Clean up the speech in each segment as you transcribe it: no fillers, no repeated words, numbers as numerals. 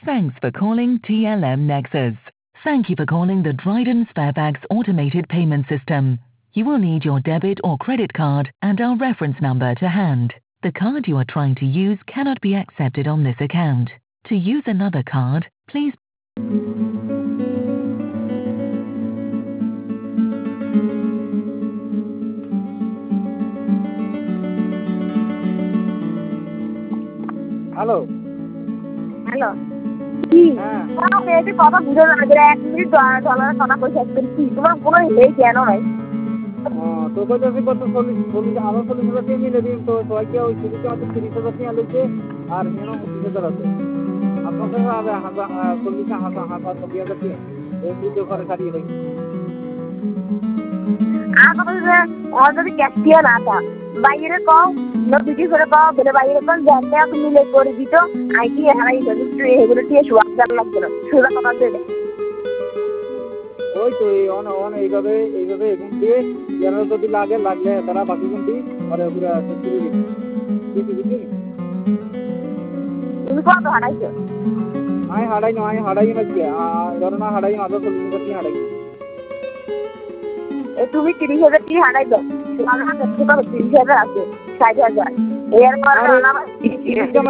Thanks for calling TLM Nexus. Thank you for calling the Dryden Sparebags automated payment system. You will need your debit or credit card and our reference number to hand. The card you are trying to use cannot be accepted on this account. To use another card, please. Hello hello কি মেয়েটি কথা বুঝে না যে 1 minute ডলারের কথা কইছে কি তোমার কোনো এই জ্ঞান নাই তো কইতাছি কত 40 আরো 40,000 টাকা মিলে দিন তো সবাই কি ওই সিরিজে আমাদের 30,000 টাকা লইছে আর যেন 30,000 আছে আপনাদের হবে 40,000 টাকা এই ভিডিও করে ছাড়িয়ে দেই আমাদের যে অলরেডি ক্যাশিয়া না था বাইরে কও নদীটি করে কও বলে বাইরে কোন জানতে তুমি মিলে করে দিত আইডি হারাই গেছে তুই এগুলো দিয়ে সুবিধা লাগবে না সুবিধা কথা দেবে ওই তো এইভাবে এখন দিয়ে যেন যদি লাগলে তারা বাকি কিন্তু আরে পুরো শুরু দিচ্ছি তুমি কত হারাইছো আমি হারাই না কি ধরো না হারাই মাত্র 40,000 টাকা হারাই তুমি 30,000 টাকা হারাইছো আমার কাছে তো 30,000 আছে 60,000 এরপর আমার 30,000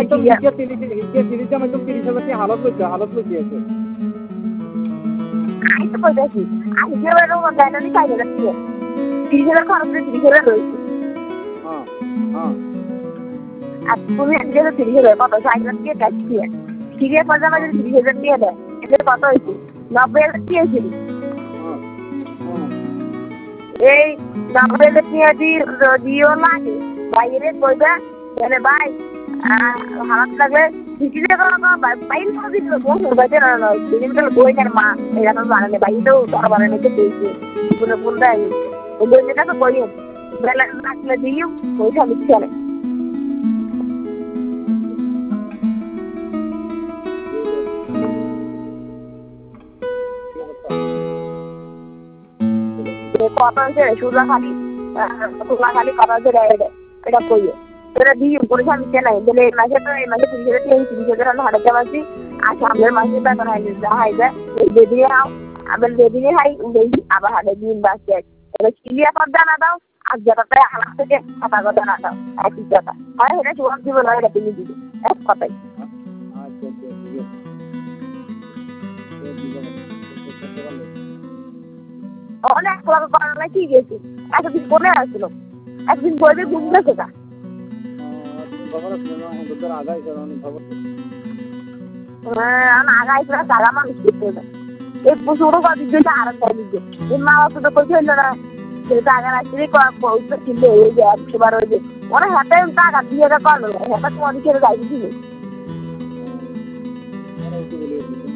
টাকা হালত লইছে আছে আমি তো কইতাছি আমি যে বেরো গায়না নি 60,000 টাকা 30,000 খরচ করে 30,000 রইছে আর তুমি আজকে 30,000 কত 60,000 টাকা ক্যাশ দিয়ে ঠিক আছে পয়সা মাঝে 30,000 টাকা দেয় এর কত হইছে 90,000 টাকা হইছে এই 90,000 টাকা দিও লাগে বাইরে কইবা মানে ভাই হারাত লাগলে দিতে করো বাইরে তো দিল কোন বাইরে না দিন তো বই কার মা এরা তো জানে বাইরে তো দরবারে নিতে দিয়েছে পুরো বলদাই ওই যেটা তো কইও বেলা রাখলে দিও পয়সা দিচ্ছে না কথা হচ্ছে সুলা খালি কথা হচ্ছে এটা কইও তোরা দিও পয়সা দিচ্ছে না বলে এই মাসে 30,000 হারাতে পারছি আর সামনের মাসে বেতন হাইবে বেদিয়ে আও আবার বেদিয়ে হাই আবার হাতে দিন বাসে এটা ক্লিয়ার করে জানা দাও আর যেটাতে হালাত থেকে কথা জানা দাও একই কথা হয় এটা জবাব দিব না এটা তুমি দিবে এক কথাই অনেক করোনা কি গেছে এতদিন কোনে আসলো একদিন বলবে ঘুমবে কোথা আগাইছে সারা মানুষ করতে এই পুরো দিকে আরাম দেয় দিকে এই মা বাবা তো কইছে না সেটা আগে আসলে পয়সা ছিল এই যে একবার ওই যে ওরা হাতে টাকা দিয়ে করলো হাতে তোমার দিকে যাই দিলে